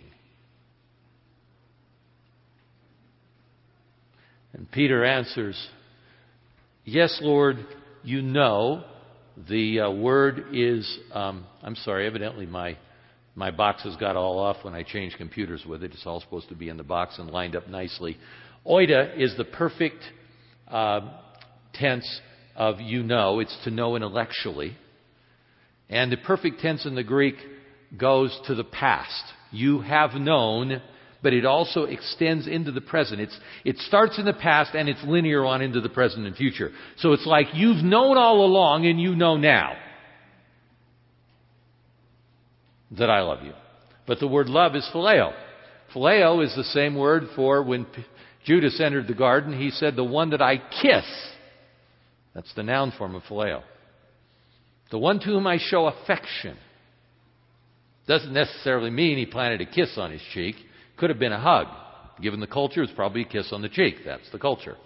And Peter answers, "Yes, Lord, you know." The uh, word is, um, I'm sorry, evidently my my boxes got all off when I changed computers with it. It's all supposed to be in the box and lined up nicely. Oida is the perfect uh, tense of you know. It's to know intellectually. And the perfect tense in the Greek goes to the past. You have known, but it also extends into the present. It's, it starts in the past and it's linear on into the present and future. So it's like you've known all along and you know now that I love you. But the word love is phileo. Phileo is the same word for when P- Judas entered the garden. He said, "The one that I kiss." That's the noun form of phileo. The one to whom I show affection. Doesn't necessarily mean he planted a kiss on his cheek. Could have been a hug. Given the culture, it's probably a kiss on the cheek. That's the culture.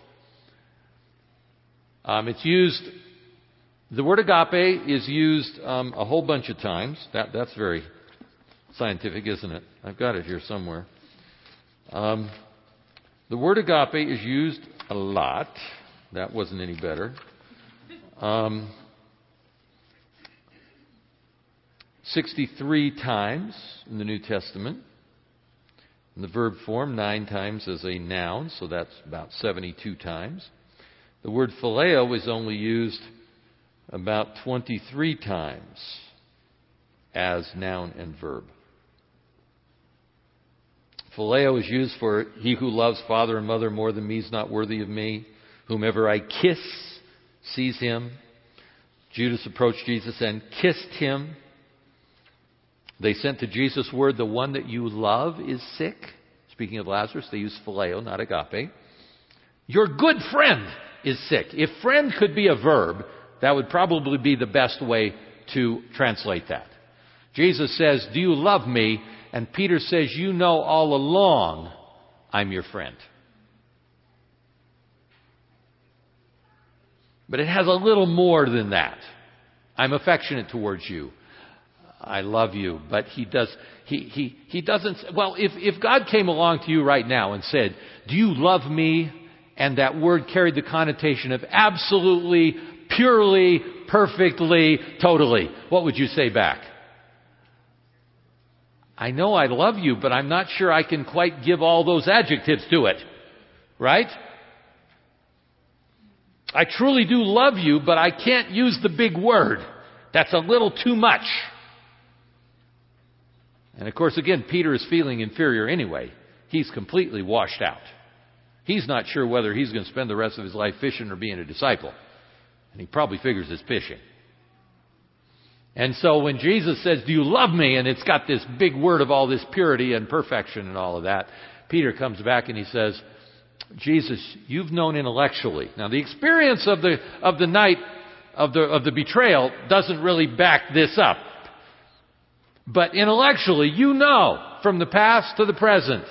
Um, it's used, the word agape is used um, a whole bunch of times. That, that's very scientific, isn't it? I've got it here somewhere. Um, the word agape is used a lot. That wasn't any better. Um, sixty-three times in the New Testament. In the verb form, nine times as a noun, so that's about seventy-two times. The word phileo is only used about twenty-three times as noun and verb. Phileo is used for he who loves father and mother more than me is not worthy of me. Whomever I kiss sees him. Judas approached Jesus and kissed him. They sent to Jesus word, the one that you love is sick. Speaking of Lazarus, they use phileo, not agape. Your good friend is sick. If friend could be a verb, that would probably be the best way to translate that. Jesus says, do you love me? And Peter says, you know all along I'm your friend. But it has a little more than that. I'm affectionate towards you. I love you. But he does, he, he, he doesn't, well, if, if God came along to you right now and said, do you love me? And that word carried the connotation of absolutely, purely, perfectly, totally. What would you say back? I know I love you, but I'm not sure I can quite give all those adjectives to it. Right? I truly do love you, but I can't use the big word. That's a little too much. And of course, again, Peter is feeling inferior anyway. He's completely washed out. He's not sure whether he's going to spend the rest of his life fishing or being a disciple. And he probably figures it's fishing. And so when Jesus says, do you love me? And it's got this big word of all this purity and perfection and all of that. Peter comes back and he says, Jesus, you've known intellectually. Now the experience of the, of the night of the, of the betrayal doesn't really back this up. But intellectually, you know, from the past to the present,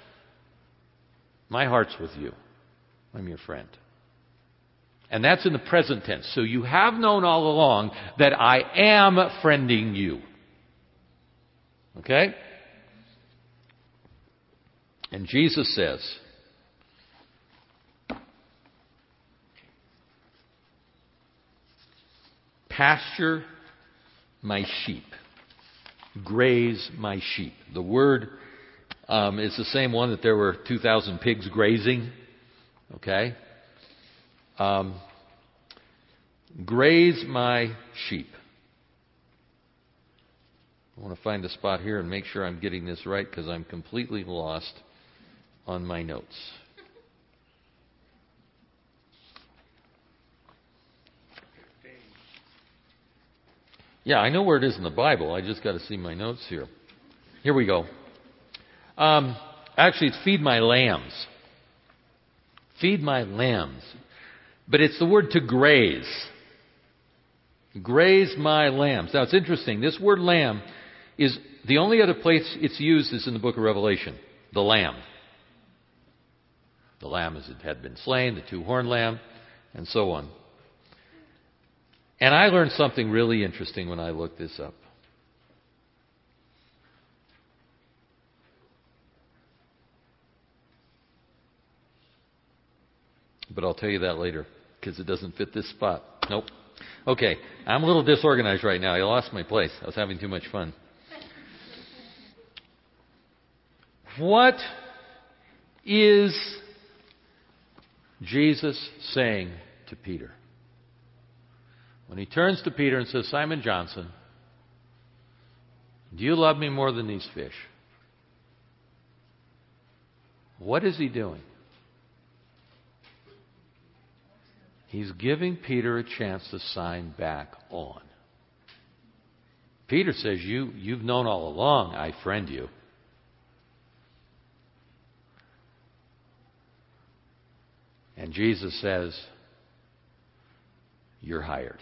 my heart's with you. I'm your friend. And that's in the present tense. So you have known all along that I am friending you. Okay? And Jesus says, pasture my sheep. Graze my sheep. The word um, is the same one that there were two thousand pigs grazing. Okay? Um, graze my sheep. I want to find a spot here and make sure I'm getting this right because I'm completely lost on my notes. Yeah, I know where it is in the Bible. I just got to see my notes here. Here we go. Um, actually, it's feed my lambs. Feed my lambs. But it's the word to graze. Graze my lambs. Now, it's interesting. This word lamb is the only other place it's used is in the book of Revelation. The lamb. The lamb as it had been slain, the two-horned lamb, and so on. And I learned something really interesting when I looked this up. But I'll tell you that later because it doesn't fit this spot. Nope. Okay, I'm a little disorganized right now. I lost my place. I was having too much fun. What is Jesus saying to Peter? When he turns to Peter and says, Simon Johnson, do you love me more than these fish? What is he doing? He's giving Peter a chance to sign back on. Peter says, you, you've known all along I friend you. And Jesus says, you're hired.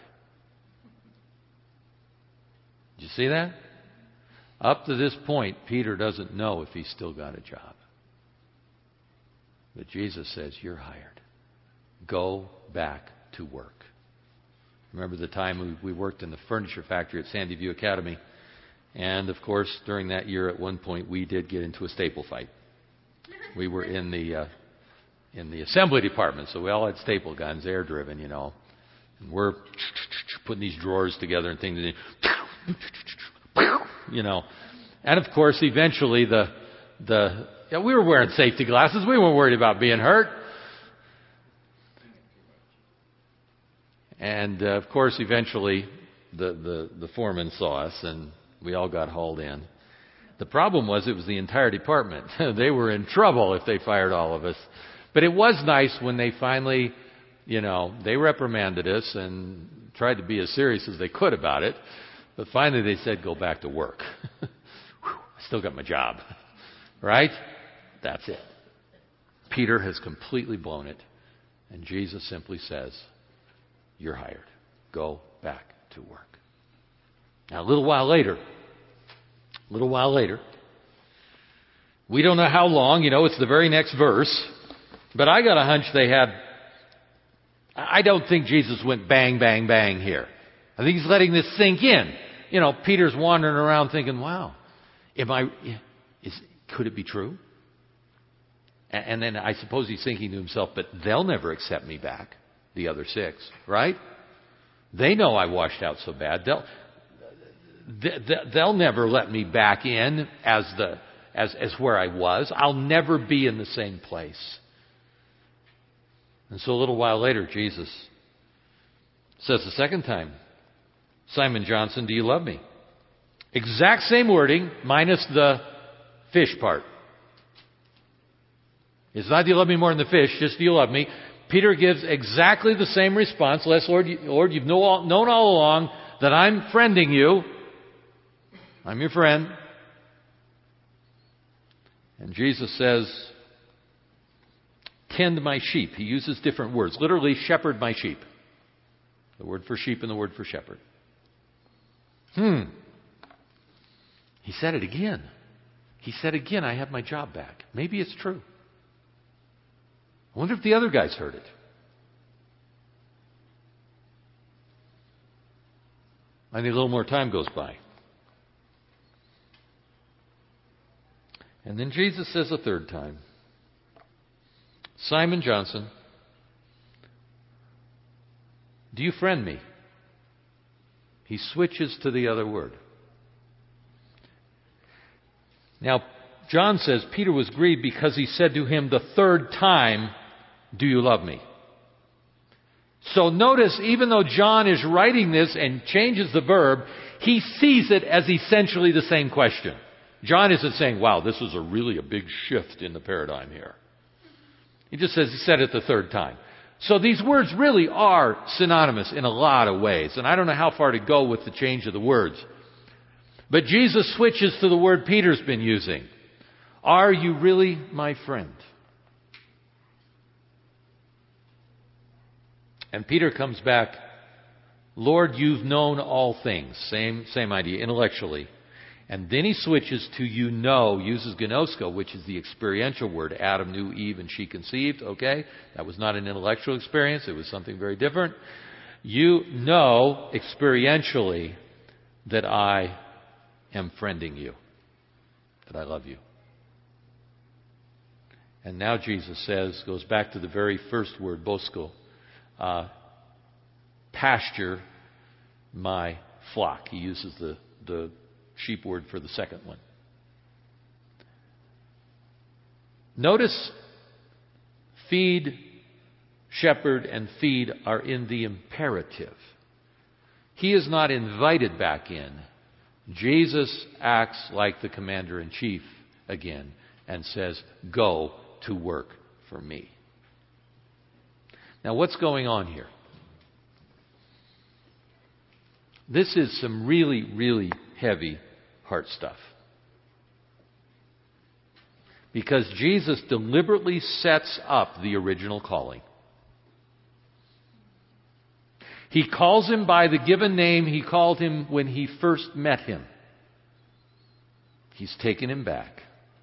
Did you see that? Up to this point, Peter doesn't know if he's still got a job. But Jesus says, you're hired. Go back to work. Remember the time we, we worked in the furniture factory at Sandy View Academy. And, of course, during that year at one point, we did get into a staple fight. We were in the uh, in the assembly department, so we all had staple guns, air-driven, you know. And we're putting these drawers together and things. You know. And, of course, eventually the... the yeah, we were wearing safety glasses. We weren't worried about being hurt. And, uh, of course, eventually the, the, the foreman saw us and we all got hauled in. The problem was it was the entire department. They were in trouble if they fired all of us. But it was nice when they finally, you know, they reprimanded us and tried to be as serious as they could about it. But finally they said, go back to work. still got my job. Right? That's it. Peter has completely blown it. And Jesus simply says, you're hired. Go back to work. Now, a little while later, a little while later, we don't know how long, you know, it's the very next verse, but I got a hunch they had, I don't think Jesus went bang, bang, bang here. I think he's letting this sink in. You know, Peter's wandering around thinking, wow, am I, is, could it be true? And then I suppose he's thinking to himself, but they'll never accept me back, the other six, right? They know I washed out so bad. They'll, they'll never let me back in as the, as, as where I was. I'll never be in the same place. And so a little while later, Jesus says the second time, Simon Johnson, do you love me? Exact same wording, minus the fish part. It's not do you love me more than the fish, just do you love me. Peter gives exactly the same response. Yes, Lord, Lord, you've known all along that I'm friending you. I'm your friend. And Jesus says, tend my sheep. He uses different words. Literally, shepherd my sheep. The word for sheep and the word for shepherd. Hmm. He said it again. He said again, I have my job back. Maybe it's true. I wonder if the other guys heard it. I think a little more time goes by. And then Jesus says a third time, Simon Johnson, do you friend me? He switches to the other word. Now, John says Peter was grieved because he said to him the third time, do you love me? So notice, even though John is writing this and changes the verb, he sees it as essentially the same question. John isn't saying, wow, this was a really a big shift in the paradigm here. He just says he said it the third time. So these words really are synonymous in a lot of ways. And I don't know how far to go with the change of the words. But Jesus switches to the word Peter's been using. Are you really my friend? And Peter comes back, Lord, you've known all things. Same, same idea, intellectually. And then he switches to you know, uses gnosko, which is the experiential word. Adam knew Eve and she conceived. Okay? That was not an intellectual experience. It was something very different. You know experientially that I am friending you. That I love you. And now Jesus says, goes back to the very first word, bosko. Uh, pasture my flock. He uses the, the sheep word for the second one. Notice feed, shepherd, and feed are in the imperative. He is not invited back in. Jesus acts like the commander-in-chief again and says, go to work for me. Now, what's going on here? This is some really, really heavy heart stuff. Because Jesus deliberately sets up the original calling. He calls him by the given name he called him when he first met him. He's taken him back.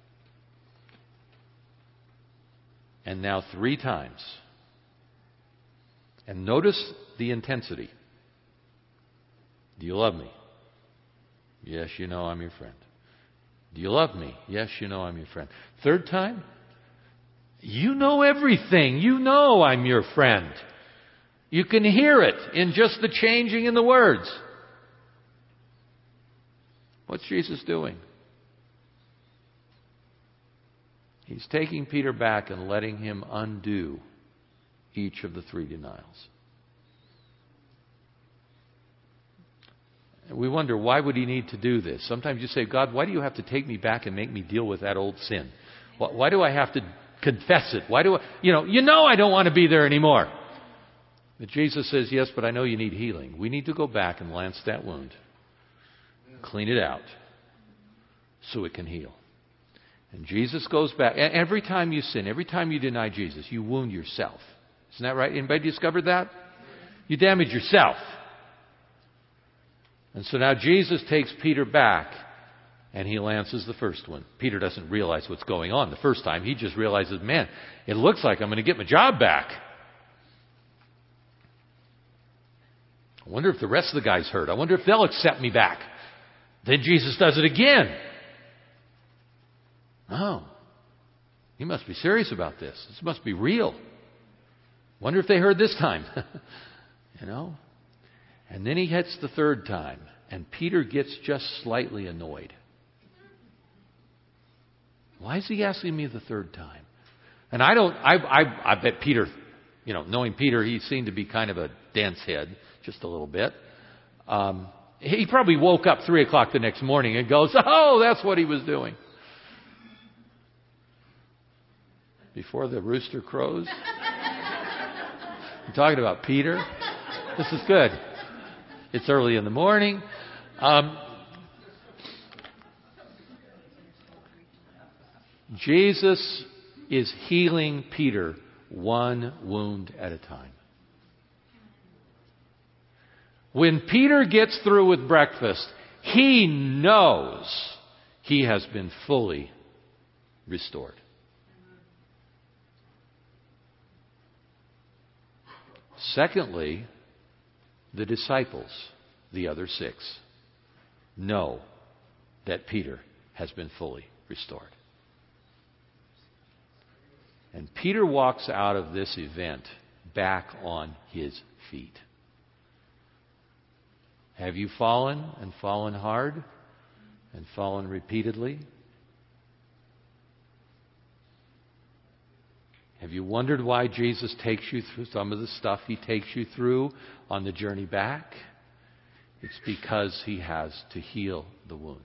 And now three times. And notice the intensity. Do you love me? Yes, you know I'm your friend. Do you love me? Yes, you know I'm your friend. Third time? You know everything. You know I'm your friend. You can hear it in just the changing in the words. What's Jesus doing? He's taking Peter back and letting him undo each of the three denials. And we wonder, why would he need to do this? Sometimes you say, God, why do you have to take me back and make me deal with that old sin? Why, why do I have to confess it? Why do I, you know, you know I don't want to be there anymore. But Jesus says, yes, but I know you need healing. We need to go back and lance that wound. Clean it out. so it can heal. And Jesus goes back. Every time you sin, every time you deny Jesus, you wound yourself. Isn't that right? Anybody discovered that? You damage yourself. And so now Jesus takes Peter back and he lances the first one. Peter doesn't realize what's going on the first time. He just realizes, man, it looks like I'm going to get my job back. I wonder if the rest of the guys hurt. I wonder if they'll accept me back. Then Jesus does it again. Oh, he must be serious about this. This must be real. Wonder if they heard this time. You know? And then he hits the third time, and Peter gets just slightly annoyed. Why is he asking me the third time? And I don't, I, I, I bet Peter, you know, knowing Peter, he seemed to be kind of a dense head, just a little bit. Um, he probably woke up three o'clock the next morning and goes, oh, that's what he was doing. Before the rooster crows. I'm talking about Peter. This is good. It's early in the morning. Um, Jesus is healing Peter one wound at a time. When Peter gets through with breakfast, he knows he has been fully restored. Secondly, the disciples, the other six, know that Peter has been fully restored. And Peter walks out of this event back on his feet. Have you fallen and fallen hard and fallen repeatedly? Have you wondered why Jesus takes you through some of the stuff he takes you through on the journey back? It's because he has to heal the wounds.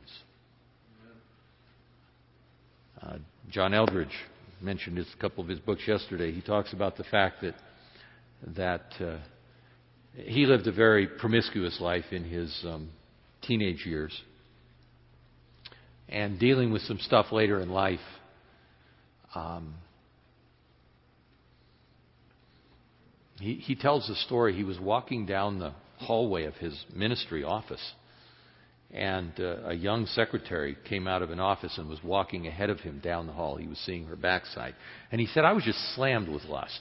Uh, John Eldridge mentioned a couple of his books yesterday. He talks about the fact that that uh, he lived a very promiscuous life in his um, teenage years, and dealing with some stuff later in life. Um, He, he tells the story. He was walking down the hallway of his ministry office, and uh, a young secretary came out of an office and was walking ahead of him down the hall. He was seeing her backside. And he said, I was just slammed with lust.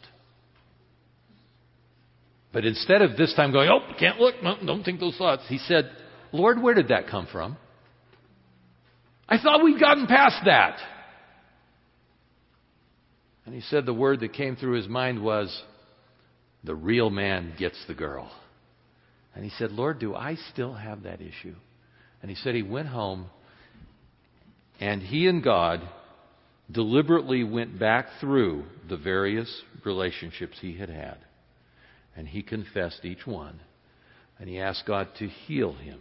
But instead of this time going, oh, can't look, no, don't think those thoughts, he said, Lord, where did that come from? I thought we'd gotten past that. And he said the word that came through his mind was, the real man gets the girl. And he said, Lord, do I still have that issue? And he said he went home and he and God deliberately went back through the various relationships he had had. And he confessed each one. And he asked God to heal him.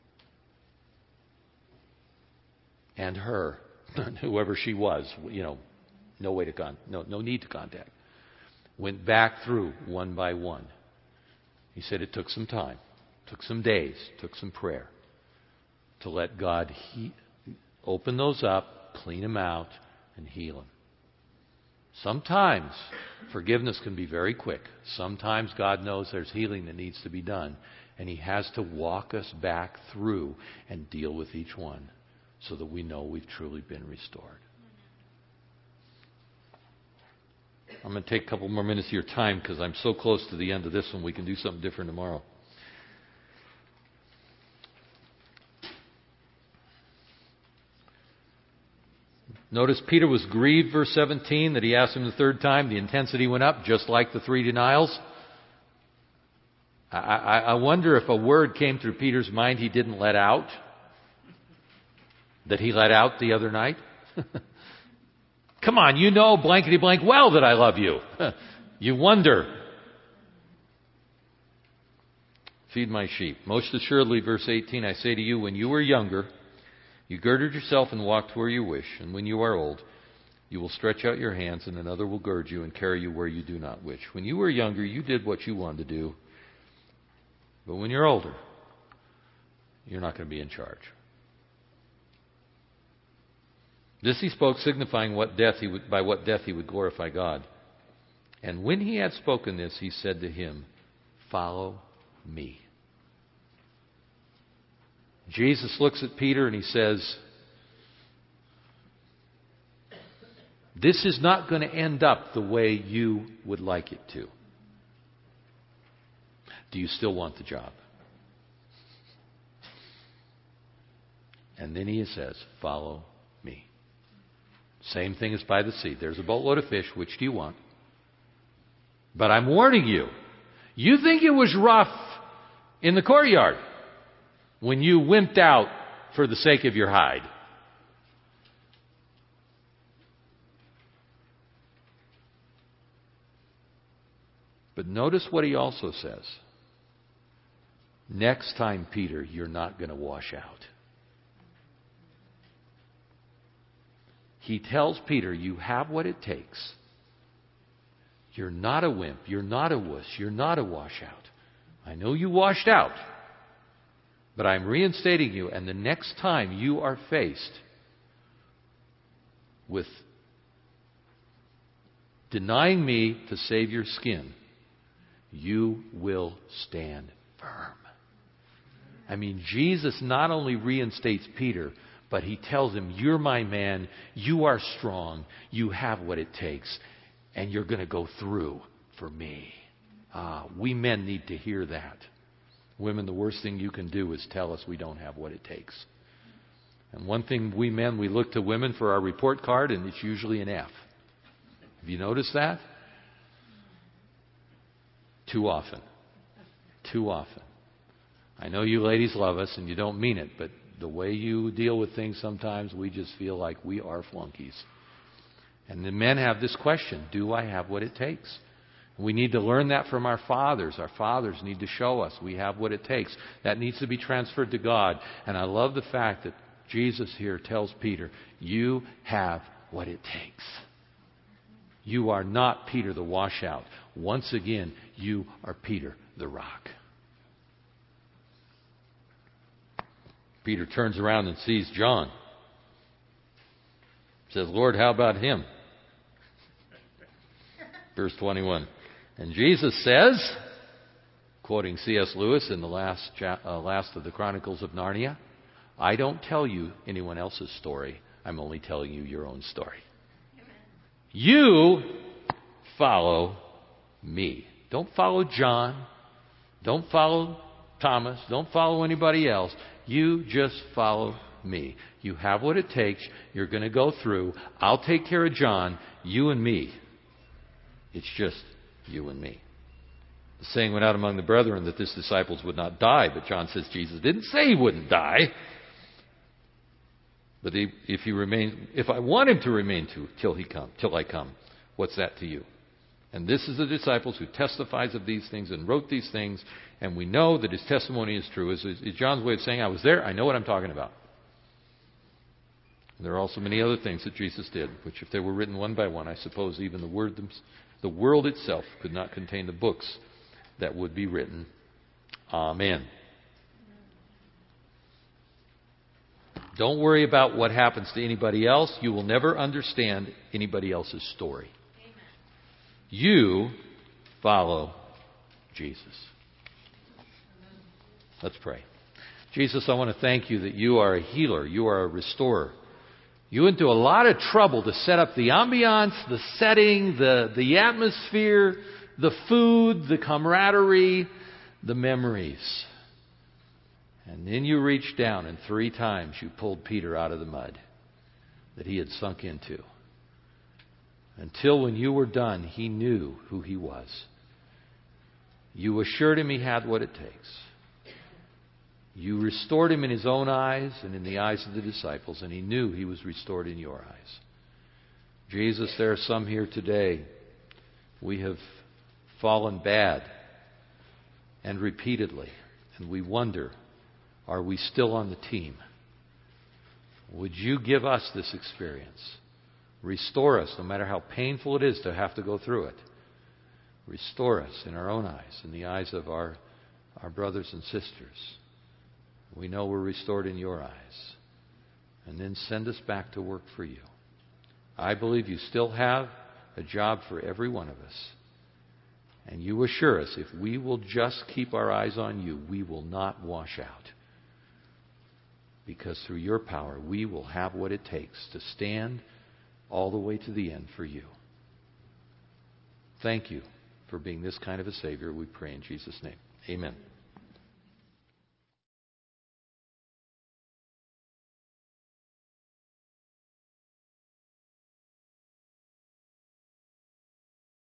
And her, whoever she was, you know, no way to con- no no need to contact. Went back through one by one. He said it took some time, took some days, took some prayer to let God he- open those up, clean them out, and heal them. Sometimes forgiveness can be very quick. Sometimes God knows there's healing that needs to be done, and He has to walk us back through and deal with each one so that we know we've truly been restored. I'm going to take a couple more minutes of your time because I'm so close to the end of this one. We can do something different tomorrow. Notice Peter was grieved, verse seventeen, that he asked him the third time. The intensity went up, just like the three denials. I, I, I wonder if a word came through Peter's mind he didn't let out, that he let out the other night. Come on, you know blankety blank well that I love you. You wonder. Feed my sheep. Most assuredly, verse eighteen, I say to you, when you were younger, you girded yourself and walked where you wish. And when you are old, you will stretch out your hands and another will gird you and carry you where you do not wish. When you were younger, you did what you wanted to do. But when you're older, you're not going to be in charge. This he spoke, signifying what death he would, by what death he would glorify God. And when he had spoken this, he said to him, "Follow me." Jesus looks at Peter and he says, "This is not going to end up the way you would like it to. Do you still want the job?" And then he says, "Follow me." Same thing as by the sea. There's a boatload of fish. Which do you want? But I'm warning you. You think it was rough in the courtyard when you wimped out for the sake of your hide. But notice what he also says. Next time, Peter, you're not going to wash out. He tells Peter, you have what it takes. You're not a wimp. You're not a wuss. You're not a washout. I know you washed out. But I'm reinstating you. And the next time you are faced with denying me to save your skin, you will stand firm. I mean, Jesus not only reinstates Peter, but he tells him, you're my man, you are strong, you have what it takes, and you're going to go through for me. Ah, we men need to hear that. Women, the worst thing you can do is tell us we don't have what it takes. And one thing we men, we look to women for our report card, and it's usually an F. Have you noticed that? Too often. Too often. I know you ladies love us and you don't mean it, but the way you deal with things sometimes, we just feel like we are flunkies. And the men have this question, do I have what it takes? We need to learn that from our fathers. Our fathers need to show us we have what it takes. That needs to be transferred to God. And I love the fact that Jesus here tells Peter, you have what it takes. You are not Peter the washout. Once again, you are Peter the rock. Peter turns around and sees John. Says, Lord, how about him? Verse twenty-one. And Jesus says, quoting C S Lewis in the last, cha- uh, last of the Chronicles of Narnia, I don't tell you anyone else's story. I'm only telling you your own story. Amen. You follow me. Don't follow John. Don't follow Thomas. Don't follow anybody else. You just follow me. You have what it takes. You're going to go through. I'll take care of John. You and me. It's just you and me. The saying went out among the brethren that his disciples would not die. But John says Jesus didn't say he wouldn't die. But he, if he remains, if I want him to remain to, till he come, till I come, what's that to you? And this is the disciples who testifies of these things and wrote these things. And we know that his testimony is true. Is, is John's way of saying, I was there, I know what I'm talking about. And there are also many other things that Jesus did, which if they were written one by one, I suppose even the word, the world itself could not contain the books that would be written. Amen. Don't worry about what happens to anybody else. You will never understand anybody else's story. You follow Jesus. Let's pray. Jesus, I want to thank you that you are a healer. You are a restorer. You went to a lot of trouble to set up the ambiance, the setting, the, the atmosphere, the food, the camaraderie, the memories. And then you reached down and three times you pulled Peter out of the mud that he had sunk into. Until when you were done, he knew who he was. You assured him he had what it takes. You restored him in his own eyes and in the eyes of the disciples, and he knew he was restored in your eyes. Jesus, there are some here today. We have fallen bad and repeatedly, and we wonder, are we still on the team? Would you give us this experience? Restore us, no matter how painful it is to have to go through it. Restore us in our own eyes, in the eyes of our, our brothers and sisters. We know we're restored in your eyes. And then send us back to work for you. I believe you still have a job for every one of us. And you assure us if we will just keep our eyes on you, we will not wash out. Because through your power, we will have what it takes to stand all the way to the end for you. Thank you for being this kind of a Savior, we pray in Jesus' name. Amen.